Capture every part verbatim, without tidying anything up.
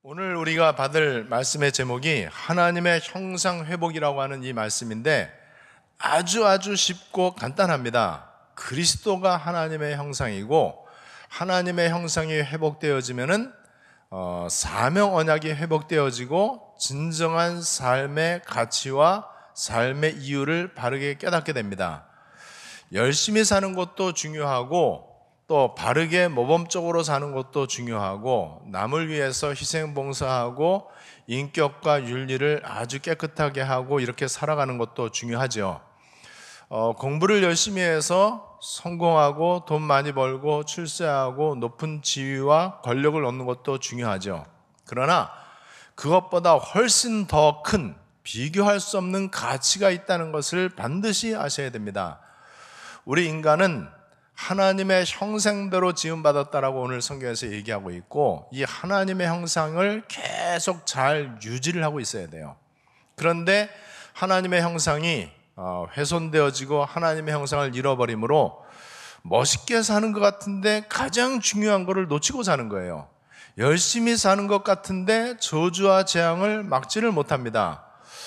오늘 우리가 받을 말씀의 제목이 하나님의 형상 회복이라고 하는 이 말씀인데 아주 아주 쉽고 간단합니다. 그리스도가 하나님의 형상이고 하나님의 형상이 회복되어지면은 어, 사명 언약이 회복되어지고 진정한 삶의 가치와 삶의 이유를 바르게 깨닫게 됩니다. 열심히 사는 것도 중요하고 또 바르게 모범적으로 사는 것도 중요하고 남을 위해서 희생봉사하고 인격과 윤리를 아주 깨끗하게 하고 이렇게 살아가는 것도 중요하죠. 어, 공부를 열심히 해서 성공하고 돈 많이 벌고 출세하고 높은 지위와 권력을 얻는 것도 중요하죠. 그러나 그것보다 훨씬 더 큰 비교할 수 없는 가치가 있다는 것을 반드시 아셔야 됩니다. 우리 인간은 하나님의 형상대로 지음받았다라고 오늘 성경에서 얘기하고 있고 이 하나님의 형상을 계속 잘 유지를 하고 있어야 돼요. 그런데 하나님의 형상이 훼손되어지고 하나님의 형상을 잃어버림으로 멋있게 사는 것 같은데 가장 중요한 것을 놓치고 사는 거예요. 열심히 사는 것 같은데 저주와 재앙을 막지를 못합니다.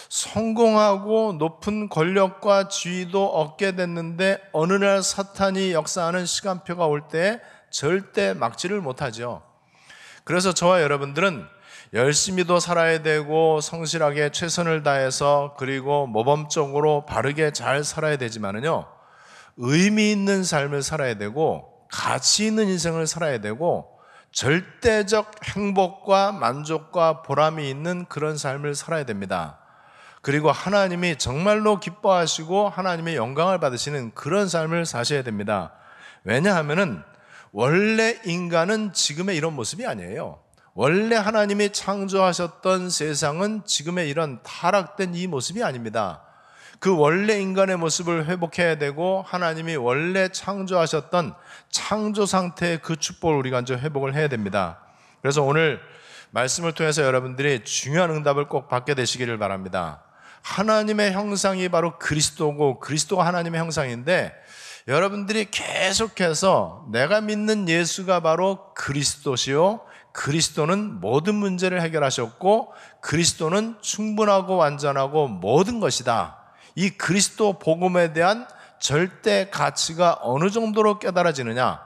성공하고 높은 권력과 지위도 얻게 됐는데 어느 날 사탄이 역사하는 시간표가 올 때 절대 막지를 못하죠. 그래서 저와 여러분들은 열심히도 살아야 되고 성실하게 최선을 다해서 그리고 모범적으로 바르게 잘 살아야 되지만은요, 의미 있는 삶을 살아야 되고 가치 있는 인생을 살아야 되고 절대적 행복과 만족과 보람이 있는 그런 삶을 살아야 됩니다. 그리고 하나님이 정말로 기뻐하시고 하나님의 영광을 받으시는 그런 삶을 사셔야 됩니다. 왜냐하면은 원래 인간은 지금의 이런 모습이 아니에요. 원래 하나님이 창조하셨던 세상은 지금의 이런 타락된 이 모습이 아닙니다. 그 원래 인간의 모습을 회복해야 되고 하나님이 원래 창조하셨던 창조 상태의 그 축복을 우리가 이제 회복을 해야 됩니다. 그래서 오늘 말씀을 통해서 여러분들이 중요한 응답을 꼭 받게 되시기를 바랍니다. 하나님의 형상이 바로 그리스도고 그리스도가 하나님의 형상인데 여러분들이 계속해서 내가 믿는 예수가 바로 그리스도시요 그리스도는 모든 문제를 해결하셨고 그리스도는 충분하고 완전하고 모든 것이다. 이 그리스도 복음에 대한 절대 가치가 어느 정도로 깨달아지느냐?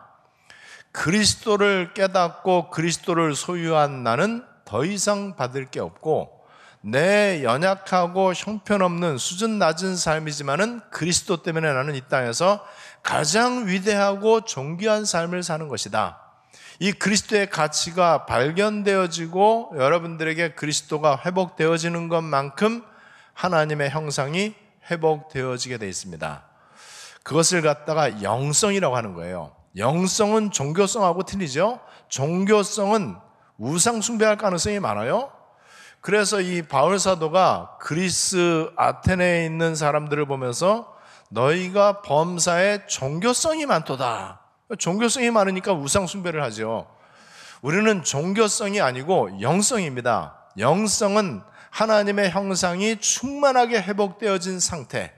그리스도를 깨닫고 그리스도를 소유한 나는 더 이상 받을 게 없고 내 연약하고 형편없는 수준 낮은 삶이지만은 그리스도 때문에 나는 이 땅에서 가장 위대하고 존귀한 삶을 사는 것이다. 이 그리스도의 가치가 발견되어지고 여러분들에게 그리스도가 회복되어지는 것만큼 하나님의 형상이 회복되어지게 되어 있습니다. 그것을 갖다가 영성이라고 하는 거예요. 영성은 종교성하고 틀리죠. 종교성은 우상 숭배할 가능성이 많아요. 그래서 이 바울 사도가 그리스 아테네에 있는 사람들을 보면서 너희가 범사에 종교성이 많도다. 종교성이 많으니까 우상 숭배를 하죠. 우리는 종교성이 아니고 영성입니다. 영성은 하나님의 형상이 충만하게 회복되어진 상태,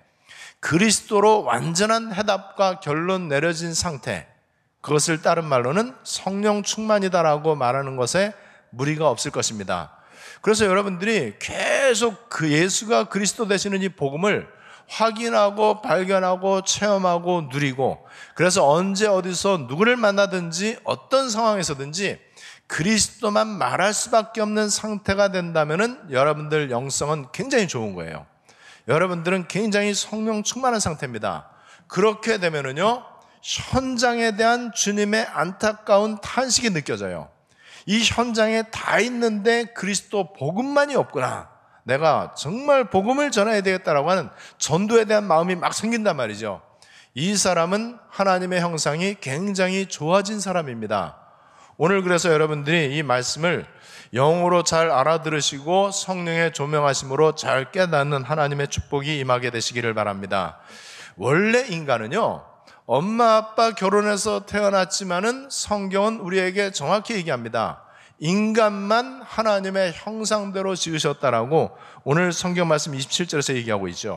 그리스도로 완전한 해답과 결론 내려진 상태, 그것을 다른 말로는 성령 충만이다라고 말하는 것에 무리가 없을 것입니다. 그래서 여러분들이 계속 그 예수가 그리스도 되시는 이 복음을 확인하고 발견하고 체험하고 누리고 그래서 언제 어디서 누구를 만나든지 어떤 상황에서든지 그리스도만 말할 수밖에 없는 상태가 된다면은 여러분들 영성은 굉장히 좋은 거예요. 여러분들은 굉장히 성령 충만한 상태입니다. 그렇게 되면은요, 현장에 대한 주님의 안타까운 탄식이 느껴져요. 이 현장에 다 있는데 그리스도 복음만이 없구나. 내가 정말 복음을 전해야 되겠다라고 하는 전도에 대한 마음이 막 생긴단 말이죠. 이 사람은 하나님의 형상이 굉장히 좋아진 사람입니다. 오늘 그래서 여러분들이 이 말씀을 영으로 잘 알아들으시고 성령의 조명하심으로 잘 깨닫는 하나님의 축복이 임하게 되시기를 바랍니다. 원래 인간은요, 엄마 아빠 결혼해서 태어났지만은 성경은 우리에게 정확히 얘기합니다. 인간만 하나님의 형상대로 지으셨다라고 오늘 성경 말씀 이십칠 절에서 얘기하고 있죠.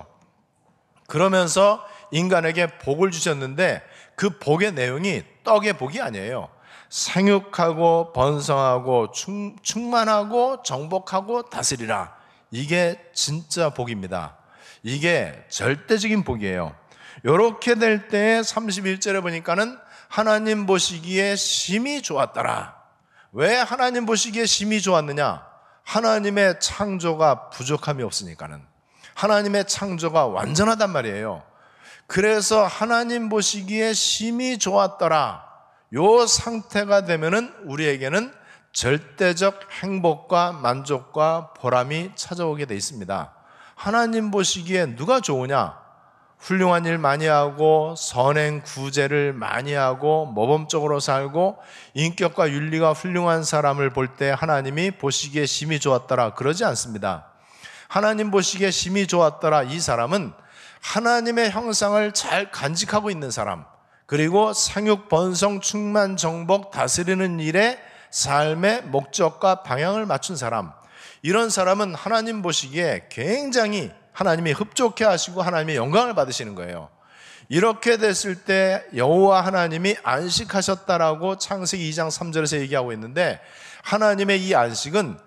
그러면서 인간에게 복을 주셨는데 그 복의 내용이 떡의 복이 아니에요. 생육하고 번성하고 충, 충만하고 정복하고 다스리라. 이게 진짜 복입니다. 이게 절대적인 복이에요. 이렇게 될 때 삼십일 절에 보니까는 하나님 보시기에 심히 좋았더라. 왜 하나님 보시기에 심히 좋았느냐? 하나님의 창조가 부족함이 없으니까는. 하나님의 창조가 완전하단 말이에요. 그래서 하나님 보시기에 심히 좋았더라. 요 상태가 되면은 우리에게는 절대적 행복과 만족과 보람이 찾아오게 돼 있습니다. 하나님 보시기에 누가 좋으냐? 훌륭한 일 많이 하고 선행 구제를 많이 하고 모범적으로 살고 인격과 윤리가 훌륭한 사람을 볼 때 하나님이 보시기에 심히 좋았더라 그러지 않습니다. 하나님 보시기에 심히 좋았더라, 이 사람은 하나님의 형상을 잘 간직하고 있는 사람, 그리고 생육 번성 충만 정복 다스리는 일에 삶의 목적과 방향을 맞춘 사람, 이런 사람은 하나님 보시기에 굉장히 하나님이 흡족해 하시고 하나님의 영광을 받으시는 거예요. 이렇게 됐을 때 여호와 하나님이 안식하셨다라고 창세기 이 장 삼 절에서 얘기하고 있는데, 하나님의 이 안식은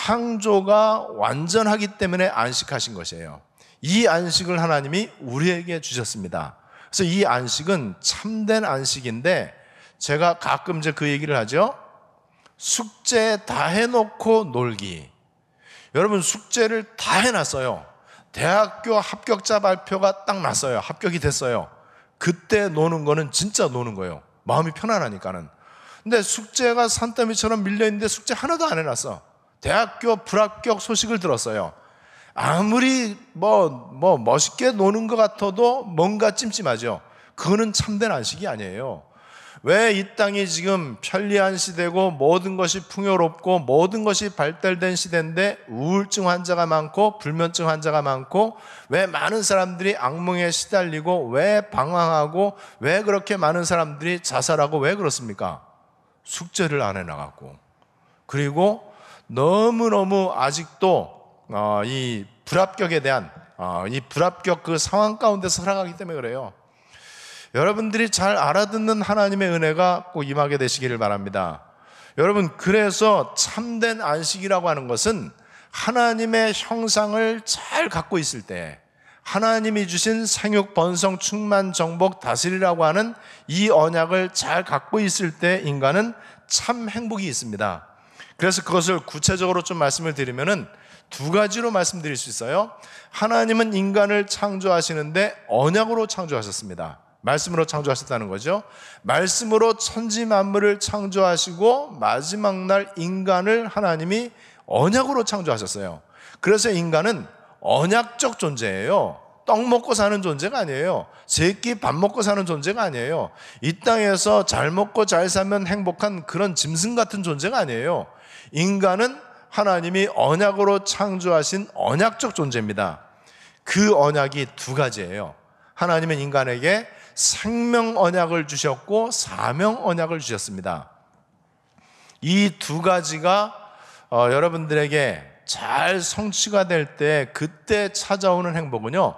창조가 완전하기 때문에 안식하신 것이에요. 이 안식을 하나님이 우리에게 주셨습니다. 그래서 이 안식은 참된 안식인데, 제가 가끔 이제 그 얘기를 하죠. 숙제 다 해놓고 놀기. 여러분, 숙제를 다 해놨어요. 대학교 합격자 발표가 딱 났어요. 합격이 됐어요. 그때 노는 거는 진짜 노는 거예요. 마음이 편안하니까는. 근데 숙제가 산더미처럼 밀려있는데 숙제 하나도 안 해놨어. 대학교 불합격 소식을 들었어요. 아무리 뭐, 뭐 멋있게 노는 것 같아도 뭔가 찜찜하죠. 그거는 참된 안식이 아니에요. 왜 이 땅이 지금 편리한 시대고 모든 것이 풍요롭고 모든 것이 발달된 시대인데 우울증 환자가 많고 불면증 환자가 많고, 왜 많은 사람들이 악몽에 시달리고 왜 방황하고 왜 그렇게 많은 사람들이 자살하고 왜 그렇습니까? 숙제를 안 해나가고, 그리고 너무너무 아직도 어, 이 불합격에 대한 어, 이 불합격 그 상황 가운데서 살아가기 때문에 그래요. 여러분들이 잘 알아듣는 하나님의 은혜가 꼭 임하게 되시기를 바랍니다. 여러분, 그래서 참된 안식이라고 하는 것은 하나님의 형상을 잘 갖고 있을 때, 하나님이 주신 생육 번성 충만 정복 다스리라고 하는 이 언약을 잘 갖고 있을 때 인간은 참 행복이 있습니다. 그래서 그것을 구체적으로 좀 말씀을 드리면은 두 가지로 말씀드릴 수 있어요. 하나님은 인간을 창조하시는데 언약으로 창조하셨습니다. 말씀으로 창조하셨다는 거죠. 말씀으로 천지 만물을 창조하시고 마지막 날 인간을 하나님이 언약으로 창조하셨어요. 그래서 인간은 언약적 존재예요. 떡 먹고 사는 존재가 아니에요. 세 끼 밥 먹고 사는 존재가 아니에요. 이 땅에서 잘 먹고 잘 살면 행복한 그런 짐승 같은 존재가 아니에요. 인간은 하나님이 언약으로 창조하신 언약적 존재입니다. 그 언약이 두 가지예요. 하나님은 인간에게 생명 언약을 주셨고 사명 언약을 주셨습니다. 이 두 가지가 어, 여러분들에게 잘 성취가 될 때 그때 찾아오는 행복은요,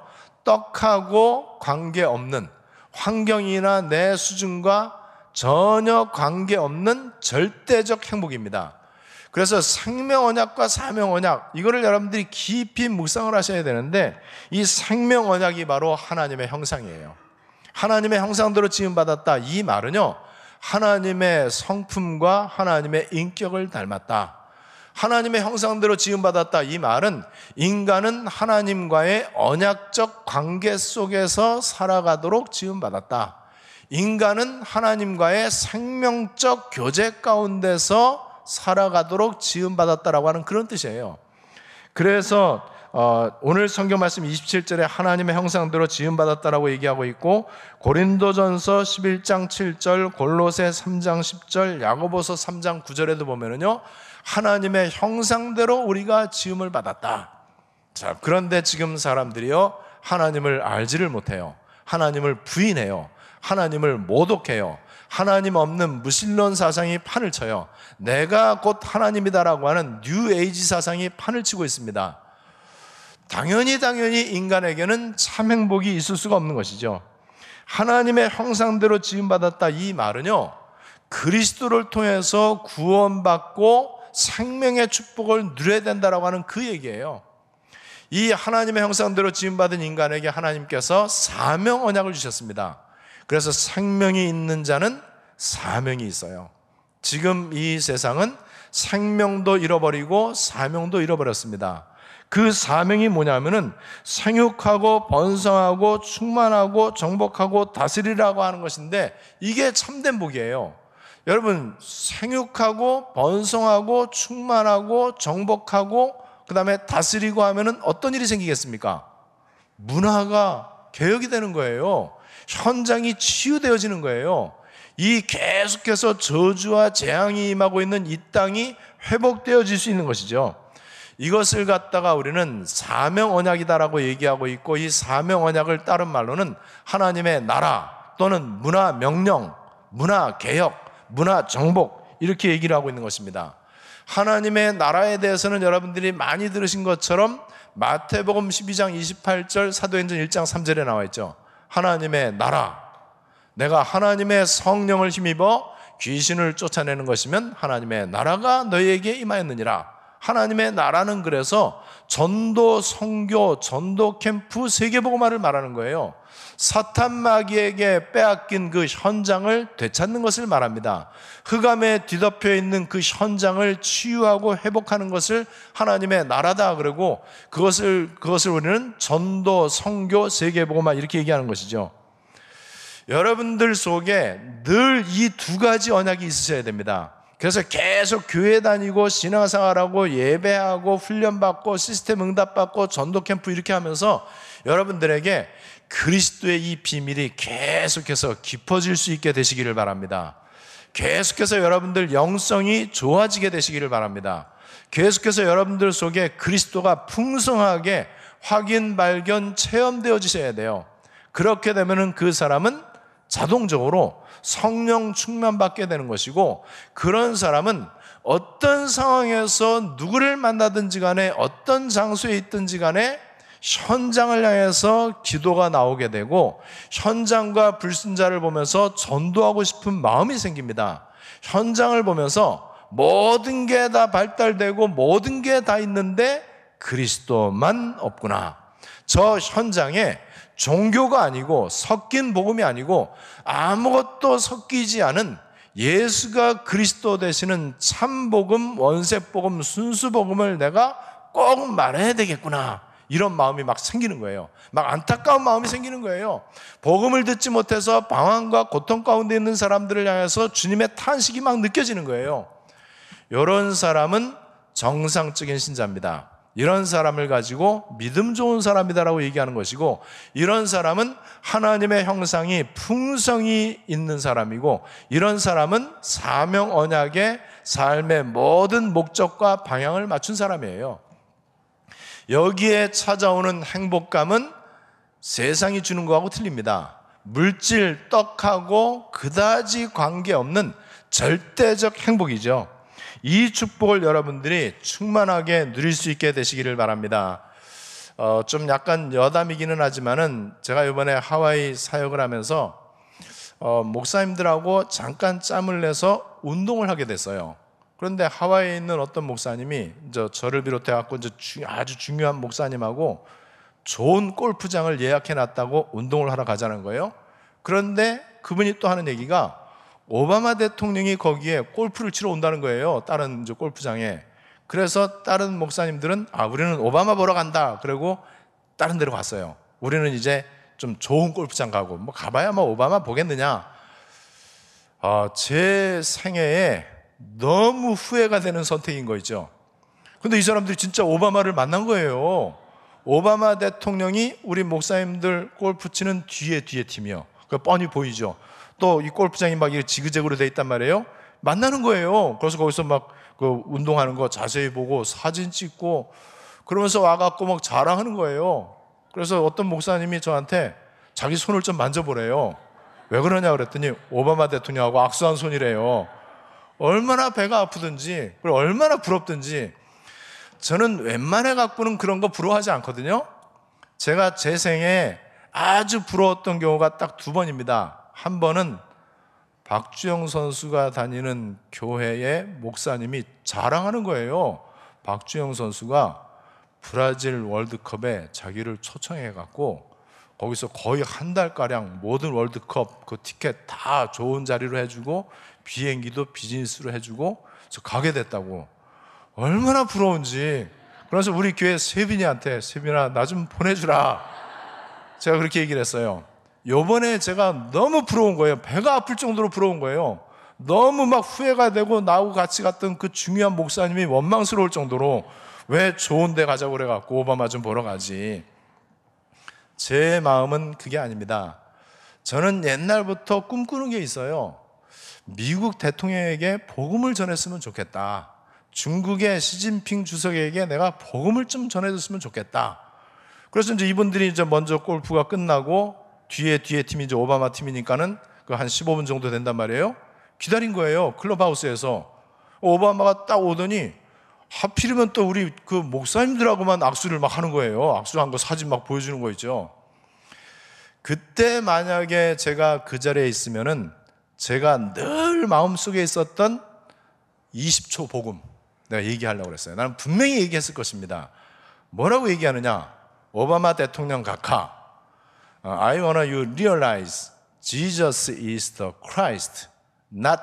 떡하고 관계없는, 환경이나 내 수준과 전혀 관계없는 절대적 행복입니다. 그래서 생명 언약과 사명 언약, 이거를 여러분들이 깊이 묵상을 하셔야 되는데, 이 생명 언약이 바로 하나님의 형상이에요. 하나님의 형상대로 지음받았다, 이 말은요, 하나님의 성품과 하나님의 인격을 닮았다. 하나님의 형상대로 지음받았다, 이 말은 인간은 하나님과의 언약적 관계 속에서 살아가도록 지음받았다. 인간은 하나님과의 생명적 교제 가운데서 살아가도록 지음받았다라고 하는 그런 뜻이에요. 그래서 어, 오늘 성경 말씀 이십칠 절에 하나님의 형상대로 지음받았다라고 얘기하고 있고, 고린도전서 십일 장 칠 절, 골로새 삼 장 십 절, 야고보서 삼 장 구 절에도 보면은요, 하나님의 형상대로 우리가 지음을 받았다. 자, 그런데 지금 사람들이요, 하나님을 알지를 못해요. 하나님을 부인해요. 하나님을 모독해요. 하나님 없는 무신론 사상이 판을 쳐요. 내가 곧 하나님이다라고 하는 뉴 에이지 사상이 판을 치고 있습니다. 당연히 당연히 인간에게는 참 행복이 있을 수가 없는 것이죠. 하나님의 형상대로 지음받았다, 이 말은요, 그리스도를 통해서 구원받고 생명의 축복을 누려야 된다라고 하는 그 얘기예요. 이 하나님의 형상대로 지음받은 인간에게 하나님께서 사명 언약을 주셨습니다. 그래서 생명이 있는 자는 사명이 있어요. 지금 이 세상은 생명도 잃어버리고 사명도 잃어버렸습니다. 그 사명이 뭐냐면은 생육하고 번성하고 충만하고 정복하고 다스리라고 하는 것인데, 이게 참된 복이에요. 여러분, 생육하고 번성하고 충만하고 정복하고 그 다음에 다스리고 하면은 어떤 일이 생기겠습니까? 문화가 개혁이 되는 거예요. 현장이 치유되어지는 거예요. 이 계속해서 저주와 재앙이 임하고 있는 이 땅이 회복되어질 수 있는 것이죠. 이것을 갖다가 우리는 사명 언약이다라고 얘기하고 있고, 이 사명 언약을 따른 말로는 하나님의 나라 또는 문화 명령, 문화 개혁, 문화 정복, 이렇게 얘기를 하고 있는 것입니다. 하나님의 나라에 대해서는 여러분들이 많이 들으신 것처럼 마태복음 십이 장 이십팔 절, 사도행전 일 장 삼 절에 나와 있죠. 하나님의 나라, 내가 하나님의 성령을 힘입어 귀신을 쫓아내는 것이면 하나님의 나라가 너희에게 임하였느니라. 하나님의 나라는 그래서 전도, 선교, 전도 캠프, 세계복음화를 말하는 거예요. 사탄 마귀에게 빼앗긴 그 현장을 되찾는 것을 말합니다. 흑암에 뒤덮여 있는 그 현장을 치유하고 회복하는 것을 하나님의 나라다 그러고, 그것을 그것을 우리는 전도, 선교, 세계복음화 이렇게 얘기하는 것이죠. 여러분들 속에 늘 이 두 가지 언약이 있으셔야 됩니다. 그래서 계속 교회 다니고 신앙생활하고 예배하고 훈련받고 시스템 응답받고 전도 캠프 이렇게 하면서 여러분들에게 그리스도의 이 비밀이 계속해서 깊어질 수 있게 되시기를 바랍니다. 계속해서 여러분들 영성이 좋아지게 되시기를 바랍니다. 계속해서 여러분들 속에 그리스도가 풍성하게 확인, 발견, 체험되어지셔야 돼요. 그렇게 되면은 그 사람은 자동적으로 성령 충만받게 되는 것이고, 그런 사람은 어떤 상황에서 누구를 만나든지 간에 어떤 장소에 있든지 간에 현장을 향해서 기도가 나오게 되고, 현장과 불신자를 보면서 전도하고 싶은 마음이 생깁니다. 현장을 보면서 모든 게 다 발달되고 모든 게 다 있는데 그리스도만 없구나. 저 현장에 종교가 아니고 섞인 복음이 아니고 아무것도 섞이지 않은 예수가 그리스도 되시는 참복음, 원색복음, 순수복음을 내가 꼭 말해야 되겠구나, 이런 마음이 막 생기는 거예요. 막 안타까운 마음이 생기는 거예요. 복음을 듣지 못해서 방황과 고통 가운데 있는 사람들을 향해서 주님의 탄식이 막 느껴지는 거예요. 이런 사람은 정상적인 신자입니다. 이런 사람을 가지고 믿음 좋은 사람이다라고 얘기하는 것이고, 이런 사람은 하나님의 형상이 풍성이 있는 사람이고, 이런 사람은 사명 언약의 삶의 모든 목적과 방향을 맞춘 사람이에요. 여기에 찾아오는 행복감은 세상이 주는 것하고 틀립니다. 물질, 떡하고 그다지 관계없는 절대적 행복이죠. 이 축복을 여러분들이 충만하게 누릴 수 있게 되시기를 바랍니다. 어, 좀 약간 여담이기는 하지만은 제가 이번에 하와이 사역을 하면서 어, 목사님들하고 잠깐 짬을 내서 운동을 하게 됐어요. 그런데 하와이에 있는 어떤 목사님이 저 저를 비롯해 갖고 이제 아주 중요한 목사님하고 좋은 골프장을 예약해 놨다고 운동을 하러 가자는 거예요. 그런데 그분이 또 하는 얘기가 오바마 대통령이 거기에 골프를 치러 온다는 거예요. 다른 이제 골프장에. 그래서 다른 목사님들은 아, 우리는 오바마 보러 간다. 그리고 다른 데로 갔어요. 우리는 이제 좀 좋은 골프장 가고, 뭐 가봐야 뭐 오바마 보겠느냐. 아, 제 생애에 너무 후회가 되는 선택인 거 있죠. 근데 이 사람들이 진짜 오바마를 만난 거예요. 오바마 대통령이 우리 목사님들 골프 치는 뒤에 뒤에 팀이요. 그 뻔히 보이죠. 또 이 골프장이 막 지그재그로 돼 있단 말이에요. 만나는 거예요. 그래서 거기서 막 그 운동하는 거 자세히 보고 사진 찍고 그러면서 와갖고 막 자랑하는 거예요. 그래서 어떤 목사님이 저한테 자기 손을 좀 만져보래요. 왜 그러냐 그랬더니 오바마 대통령하고 악수한 손이래요. 얼마나 배가 아프든지, 그리고 얼마나 부럽든지. 저는 웬만해 갖고는 그런 거 부러워하지 않거든요. 제가 제 생에 아주 부러웠던 경우가 딱 두 번입니다. 한 번은 박주영 선수가 다니는 교회의 목사님이 자랑하는 거예요. 박주영 선수가 브라질 월드컵에 자기를 초청해 갖고 거기서 거의 한 달가량 모든 월드컵 그 티켓 다 좋은 자리로 해주고 비행기도 비즈니스로 해주고 그래서 가게 됐다고. 얼마나 부러운지. 그래서 우리 교회 세빈이한테 세빈아 나 좀 보내주라, 제가 그렇게 얘기를 했어요. 요번에 제가 너무 부러운 거예요. 배가 아플 정도로 부러운 거예요. 너무 막 후회가 되고 나하고 같이 갔던 그 중요한 목사님이 원망스러울 정도로 왜 좋은 데 가자고 그래갖고 오바마 좀 보러 가지. 제 마음은 그게 아닙니다. 저는 옛날부터 꿈꾸는 게 있어요. 미국 대통령에게 복음을 전했으면 좋겠다. 중국의 시진핑 주석에게 내가 복음을 좀 전해줬으면 좋겠다. 그래서 이제 이분들이 이제 먼저 골프가 끝나고 뒤에 뒤에 팀이 이제 오바마 팀이니까는 그 한 십오 분 정도 된단 말이에요. 기다린 거예요. 클럽하우스에서. 오바마가 딱 오더니 하필이면 또 우리 그 목사님들하고만 악수를 막 하는 거예요. 악수한 거 사진 막 보여주는 거 있죠. 그때 만약에 제가 그 자리에 있으면은 제가 늘 마음속에 있었던 이십 초 복음 내가 얘기하려고 그랬어요. 나는 분명히 얘기했을 것입니다. 뭐라고 얘기하느냐? 오바마 대통령 각하, I want you realize Jesus is the Christ, not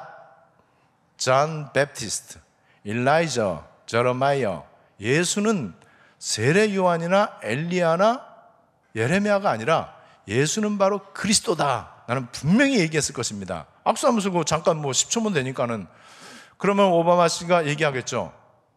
John Baptist, Elijah, Jeremiah. 예수는 세례 요한이나 엘리야나 예레미야가 아니라 예수는 바로 그리스도다. 나는 분명히 얘기했을 것입니다. 악수하면서 그 잠깐 뭐 십 초면 되니까는. 그러면 오바마 씨가 얘기하겠죠.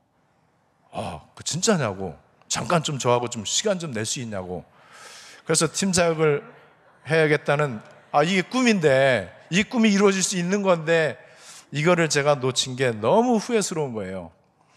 아, 그 진짜냐고. 잠깐 좀 저하고 좀 시간 좀 낼 수 있냐고. 그래서 팀장을 해야겠다는, 아, 이게 꿈인데, 이 꿈이 이루어질 수 있는 건데, 이거를 제가 놓친 게 너무 후회스러운 거예요.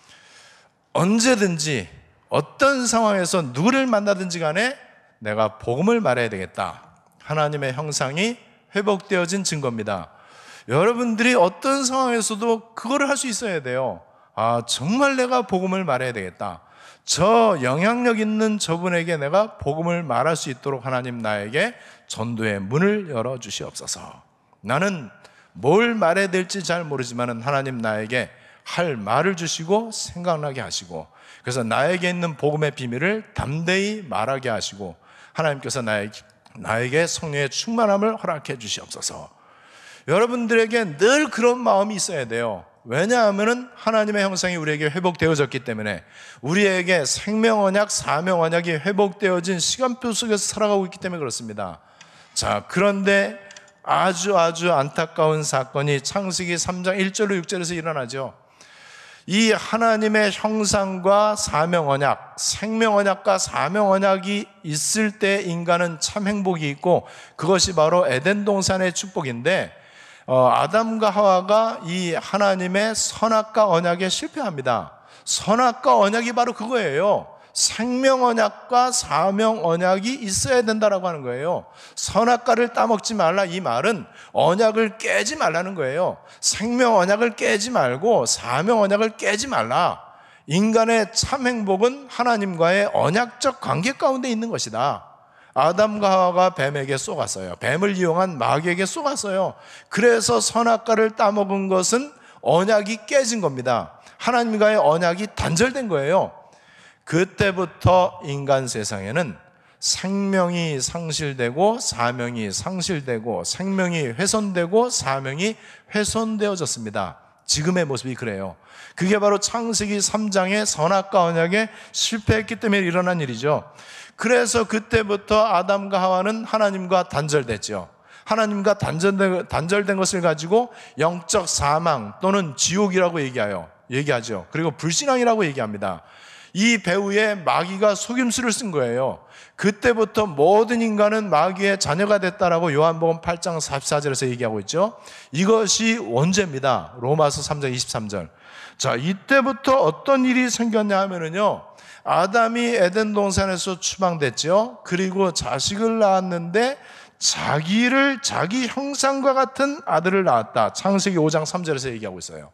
언제든지, 어떤 상황에서 누구를 만나든지 간에 내가 복음을 말해야 되겠다. 하나님의 형상이 회복되어진 증거입니다. 여러분들이 어떤 상황에서도 그거를 할 수 있어야 돼요. 아, 정말 내가 복음을 말해야 되겠다. 저 영향력 있는 저분에게 내가 복음을 말할 수 있도록 하나님 나에게 전도의 문을 열어주시옵소서. 나는 뭘 말해야 될지 잘 모르지만 하나님 나에게 할 말을 주시고 생각나게 하시고, 그래서 나에게 있는 복음의 비밀을 담대히 말하게 하시고, 하나님께서 나에게, 나에게 성령의 충만함을 허락해 주시옵소서. 여러분들에게 늘 그런 마음이 있어야 돼요. 왜냐하면 하나님의 형상이 우리에게 회복되어졌기 때문에, 우리에게 생명언약, 사명언약이 회복되어진 시간표 속에서 살아가고 있기 때문에 그렇습니다. 자, 그런데 아주 아주 안타까운 사건이 창세기 삼 장 일 절로 육 절에서 일어나죠. 이 하나님의 형상과 사명언약, 생명언약과 사명언약이 있을 때 인간은 참 행복이 있고, 그것이 바로 에덴 동산의 축복인데, 어, 아담과 하와가 이 하나님의 선악과 언약에 실패합니다. 선악과 언약이 바로 그거예요. 생명 언약과 사명 언약이 있어야 된다라고 하는 거예요. 선악과를 따먹지 말라, 이 말은 언약을 깨지 말라는 거예요. 생명 언약을 깨지 말고 사명 언약을 깨지 말라. 인간의 참 행복은 하나님과의 언약적 관계 가운데 있는 것이다. 아담과 하와가 뱀에게 쏘갔어요. 뱀을 이용한 마귀에게 쏘갔어요. 그래서 선악과를 따먹은 것은 언약이 깨진 겁니다. 하나님과의 언약이 단절된 거예요. 그때부터 인간 세상에는 생명이 상실되고 사명이 상실되고, 생명이 훼손되고 사명이 훼손되어졌습니다. 지금의 모습이 그래요. 그게 바로 창세기 삼 장의 선악과 언약에 실패했기 때문에 일어난 일이죠. 그래서 그때부터 아담과 하와는 하나님과 단절됐죠. 하나님과 단절된, 단절된 것을 가지고 영적 사망 또는 지옥이라고 얘기해요. 얘기하죠. 그리고 불신앙이라고 얘기합니다. 이 배후에 마귀가 속임수를 쓴 거예요. 그때부터 모든 인간은 마귀의 자녀가 됐다라고 요한복음 팔 장 사십사 절에서 얘기하고 있죠. 이것이 원죄입니다. 로마서 삼 장 이십삼 절. 자, 이때부터 어떤 일이 생겼냐 하면은요, 아담이 에덴 동산에서 추방됐죠. 그리고 자식을 낳았는데 자기를 자기 형상과 같은 아들을 낳았다. 창세기 오 장 삼 절에서 얘기하고 있어요.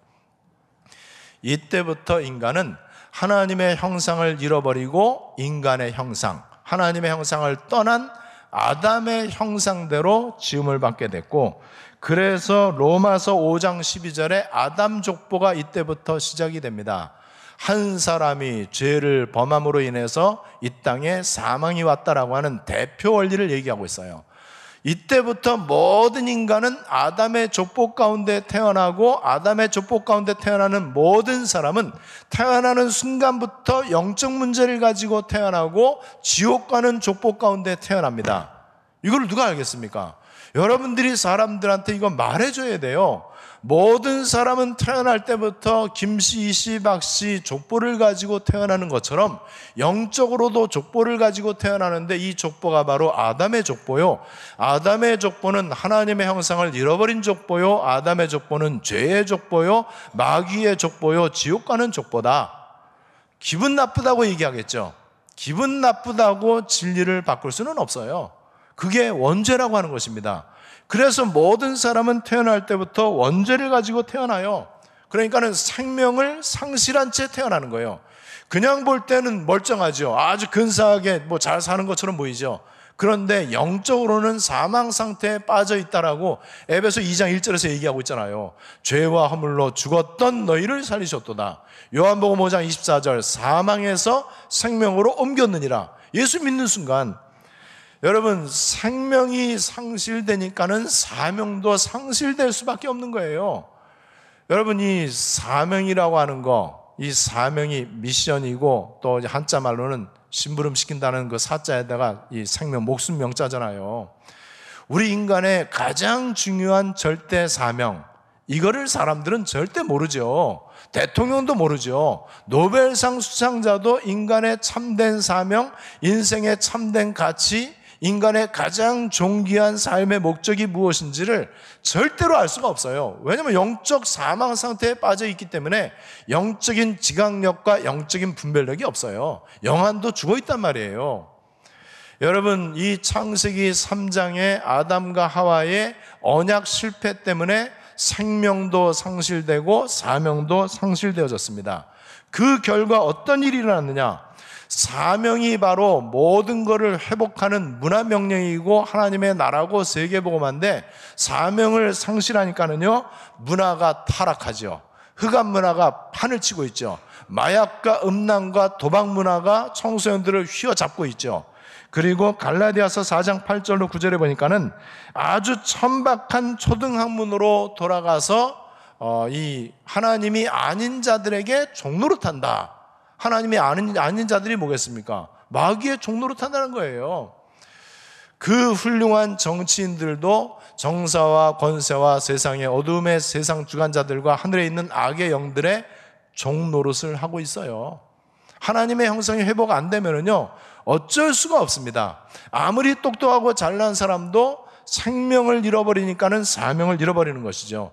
이때부터 인간은 하나님의 형상을 잃어버리고 인간의 형상, 하나님의 형상을 떠난 아담의 형상대로 지음을 받게 됐고, 그래서 로마서 오 장 십이 절에 아담 족보가 이때부터 시작이 됩니다. 한 사람이 죄를 범함으로 인해서 이 땅에 사망이 왔다라고 하는 대표 원리를 얘기하고 있어요. 이때부터 모든 인간은 아담의 족보 가운데 태어나고, 아담의 족보 가운데 태어나는 모든 사람은 태어나는 순간부터 영적 문제를 가지고 태어나고 지옥 가는 족보 가운데 태어납니다. 이걸 누가 알겠습니까? 여러분들이 사람들한테 이거 말해줘야 돼요. 모든 사람은 태어날 때부터 김씨, 이씨, 박씨 족보를 가지고 태어나는 것처럼 영적으로도 족보를 가지고 태어나는데, 이 족보가 바로 아담의 족보요, 아담의 족보는 하나님의 형상을 잃어버린 족보요, 아담의 족보는 죄의 족보요, 마귀의 족보요, 지옥 가는 족보다. 기분 나쁘다고 얘기하겠죠. 기분 나쁘다고 진리를 바꿀 수는 없어요. 그게 원죄라고 하는 것입니다. 그래서 모든 사람은 태어날 때부터 원죄를 가지고 태어나요. 그러니까는 생명을 상실한 채 태어나는 거예요. 그냥 볼 때는 멀쩡하죠. 아주 근사하게 뭐 잘 사는 것처럼 보이죠. 그런데 영적으로는 사망 상태에 빠져 있다라고 에베소 이 장 일 절에서 얘기하고 있잖아요. 죄와 허물로 죽었던 너희를 살리셨도다. 요한복음 오 장 이십사 절, 사망에서 생명으로 옮겼느니라. 예수 믿는 순간 여러분, 생명이 상실되니까는 사명도 상실될 수밖에 없는 거예요. 여러분, 이 사명이라고 하는 거, 이 사명이 미션이고, 또 한자 말로는 심부름 시킨다는 그 사자에다가 이 생명, 목숨 명자잖아요. 우리 인간의 가장 중요한 절대 사명, 이거를 사람들은 절대 모르죠. 대통령도 모르죠. 노벨상 수상자도 인간의 참된 사명, 인생의 참된 가치, 인간의 가장 존귀한 삶의 목적이 무엇인지를 절대로 알 수가 없어요. 왜냐하면 영적 사망 상태에 빠져 있기 때문에 영적인 지각력과 영적인 분별력이 없어요. 영안도 죽어 있단 말이에요. 여러분, 이 창세기 삼 장의 아담과 하와의 언약 실패 때문에 생명도 상실되고 사명도 상실되어졌습니다. 그 결과 어떤 일이 일어났느냐? 사명이 바로 모든 것을 회복하는 문화명령이고 하나님의 나라고 세계복음화인데, 사명을 상실하니까는요, 문화가 타락하죠. 흑암 문화가 판을 치고 있죠. 마약과 음란과 도박 문화가 청소년들을 휘어잡고 있죠. 그리고 갈라디아서 사 장 팔 절로 구 절에 보니까는 아주 천박한 초등학문으로 돌아가서 어, 이 하나님이 아닌 자들에게 종노릇한다. 하나님이 아닌, 아닌 자들이 뭐겠습니까? 마귀의 종노릇한다는 거예요. 그 훌륭한 정치인들도 정사와 권세와 세상의 어둠의 세상 주관자들과 하늘에 있는 악의 영들의 종노릇을 하고 있어요. 하나님의 형상이 회복 안 되면은요, 어쩔 수가 없습니다. 아무리 똑똑하고 잘난 사람도 생명을 잃어버리니까는 사명을 잃어버리는 것이죠.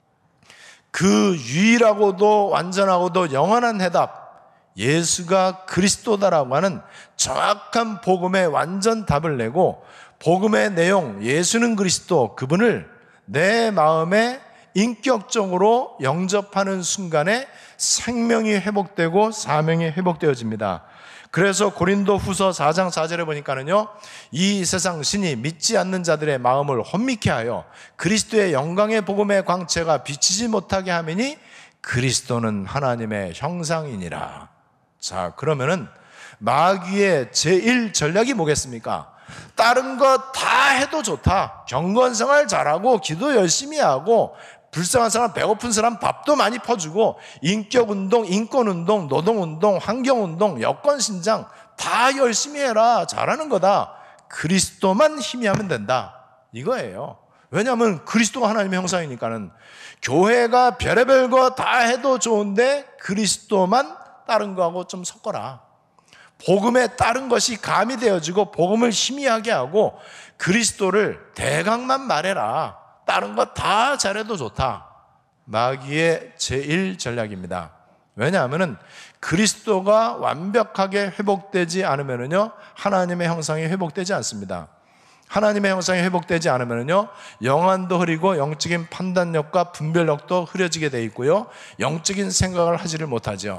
그 유일하고도 완전하고도 영원한 해답, 예수가 그리스도다라고 하는 정확한 복음의 완전 답을 내고, 복음의 내용, 예수는 그리스도, 그분을 내 마음에 인격적으로 영접하는 순간에 생명이 회복되고 사명이 회복되어집니다. 그래서 고린도 후서 사 장 사 절에 보니까는요, 이 세상 신이 믿지 않는 자들의 마음을 혼미케 하여 그리스도의 영광의 복음의 광채가 비치지 못하게 하매니 그리스도는 하나님의 형상이니라. 자, 그러면은 마귀의 제일 전략이 뭐겠습니까? 다른 거 다 해도 좋다. 경건생활 잘하고 기도 열심히 하고 불쌍한 사람, 배고픈 사람 밥도 많이 퍼주고 인격운동, 인권운동, 노동운동, 환경운동, 여권신장 다 열심히 해라. 잘하는 거다. 그리스도만 희미하면 된다. 이거예요. 왜냐하면 그리스도가 하나님의 형상이니까는 교회가 별의별 거 다 해도 좋은데 그리스도만 다른 거하고 좀 섞어라. 복음에 따른 것이 가미되어지고 복음을 희미하게 하고 그리스도를 대강만 말해라. 다른 거 다 잘해도 좋다. 마귀의 제일 전략입니다. 왜냐하면 그리스도가 완벽하게 회복되지 않으면요, 하나님의 형상이 회복되지 않습니다. 하나님의 형상이 회복되지 않으면요, 영안도 흐리고 영적인 판단력과 분별력도 흐려지게 돼 있고요, 영적인 생각을 하지를 못하죠.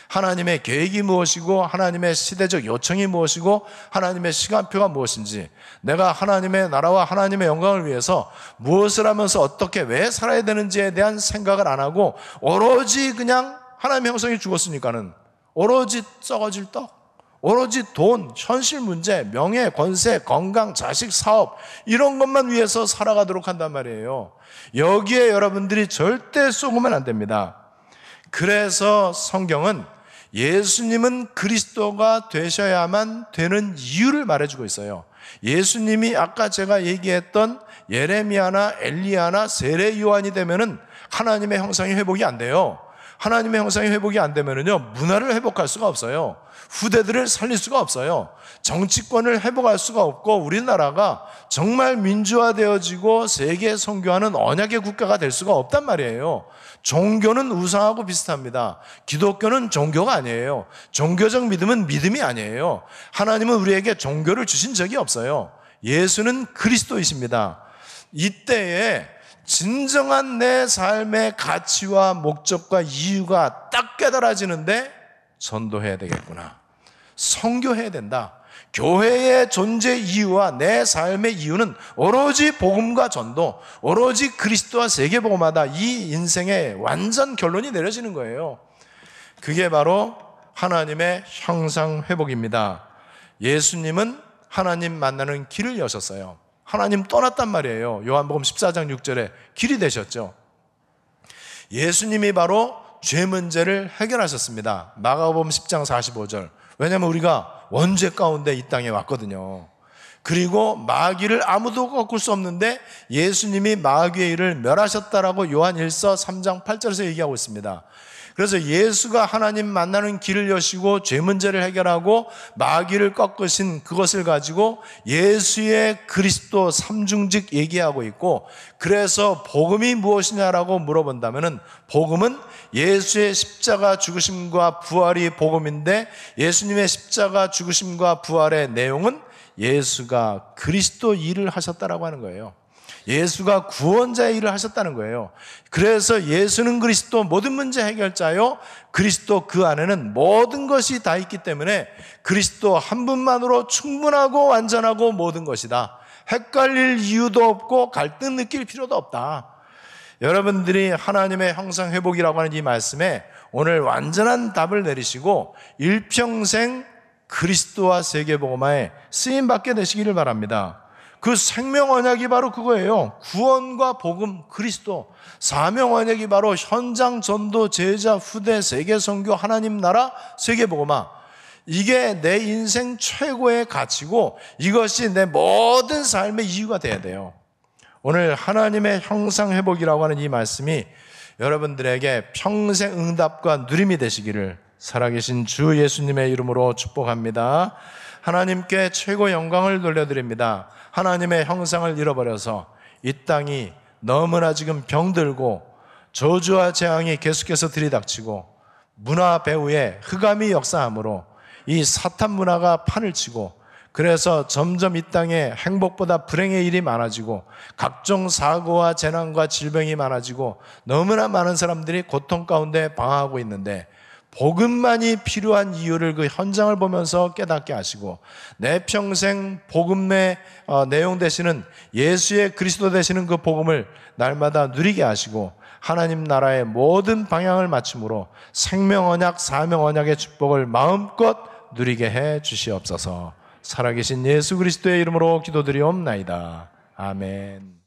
하나님의 계획이 무엇이고 하나님의 시대적 요청이 무엇이고 하나님의 시간표가 무엇인지, 내가 하나님의 나라와 하나님의 영광을 위해서 무엇을 하면서 어떻게 왜 살아야 되는지에 대한 생각을 안 하고 오로지 그냥 하나님의 형상이 죽었으니까는 오로지 썩어질 떡, 오로지 돈, 현실 문제, 명예, 권세, 건강, 자식, 사업 이런 것만 위해서 살아가도록 한단 말이에요. 여기에 여러분들이 절대 쏘으면 안 됩니다. 그래서 성경은 예수님은 그리스도가 되셔야만 되는 이유를 말해주고 있어요. 예수님이 아까 제가 얘기했던 예레미야나 엘리야나 세례 요한이 되면은 하나님의 형상이 회복이 안 돼요. 하나님의 형상이 회복이 안 되면은요, 문화를 회복할 수가 없어요. 후대들을 살릴 수가 없어요. 정치권을 회복할 수가 없고 우리나라가 정말 민주화되어지고 세계 선교하는 언약의 국가가 될 수가 없단 말이에요. 종교는 우상하고 비슷합니다. 기독교는 종교가 아니에요. 종교적 믿음은 믿음이 아니에요. 하나님은 우리에게 종교를 주신 적이 없어요. 예수는 그리스도이십니다. 이때에 진정한 내 삶의 가치와 목적과 이유가 딱 깨달아지는데 전도해야 되겠구나, 선교해야 된다. 교회의 존재 이유와 내 삶의 이유는 오로지 복음과 전도, 오로지 그리스도와 세계복음하다. 이 인생의 완전 결론이 내려지는 거예요. 그게 바로 하나님의 형상 회복입니다. 예수님은 하나님 만나는 길을 여셨어요. 하나님 떠났단 말이에요. 요한복음 십사 장 육 절에 길이 되셨죠. 예수님이 바로 죄 문제를 해결하셨습니다. 마가복음 십 장 사십오 절. 왜냐하면 우리가 원죄 가운데 이 땅에 왔거든요. 그리고 마귀를 아무도 꺾을 수 없는데 예수님이 마귀의 일을 멸하셨다라고 요한 일서 삼 장 팔 절에서 얘기하고 있습니다. 그래서 예수가 하나님 만나는 길을 여시고 죄 문제를 해결하고 마귀를 꺾으신 그것을 가지고 예수의 그리스도 삼중직 얘기하고 있고, 그래서 복음이 무엇이냐라고 물어본다면은 복음은 예수의 십자가 죽으심과 부활이 복음인데, 예수님의 십자가 죽으심과 부활의 내용은 예수가 그리스도 일을 하셨다라고 하는 거예요. 예수가 구원자의 일을 하셨다는 거예요. 그래서 예수는 그리스도 모든 문제 해결자요, 그리스도 그 안에는 모든 것이 다 있기 때문에 그리스도 한 분만으로 충분하고 완전하고 모든 것이다. 헷갈릴 이유도 없고 갈등 느낄 필요도 없다. 여러분들이 하나님의 형상 회복이라고 하는 이 말씀에 오늘 완전한 답을 내리시고 일평생 그리스도와 세계복음화에 쓰임받게 되시기를 바랍니다. 그 생명 언약이 바로 그거예요. 구원과 복음, 그리스도. 사명 언약이 바로 현장 전도, 제자, 후대, 세계 선교, 하나님 나라, 세계 복음화. 이게 내 인생 최고의 가치고 이것이 내 모든 삶의 이유가 돼야 돼요. 오늘 하나님의 형상 회복이라고 하는 이 말씀이 여러분들에게 평생 응답과 누림이 되시기를 살아계신 주 예수님의 이름으로 축복합니다. 하나님께 최고 영광을 돌려드립니다. 하나님의 형상을 잃어버려서 이 땅이 너무나 지금 병들고 저주와 재앙이 계속해서 들이닥치고 문화 배후에 흑암이 역사함으로 이 사탄 문화가 판을 치고, 그래서 점점 이 땅에 행복보다 불행의 일이 많아지고 각종 사고와 재난과 질병이 많아지고 너무나 많은 사람들이 고통 가운데 방황하고 있는데, 복음만이 필요한 이유를 그 현장을 보면서 깨닫게 하시고 내 평생 복음의 어, 내용 되시는 예수의 그리스도 되시는 그 복음을 날마다 누리게 하시고 하나님 나라의 모든 방향을 맞춤으로 생명 언약, 사명 언약의 축복을 마음껏 누리게 해 주시옵소서. 살아계신 예수 그리스도의 이름으로 기도드리옵나이다. 아멘.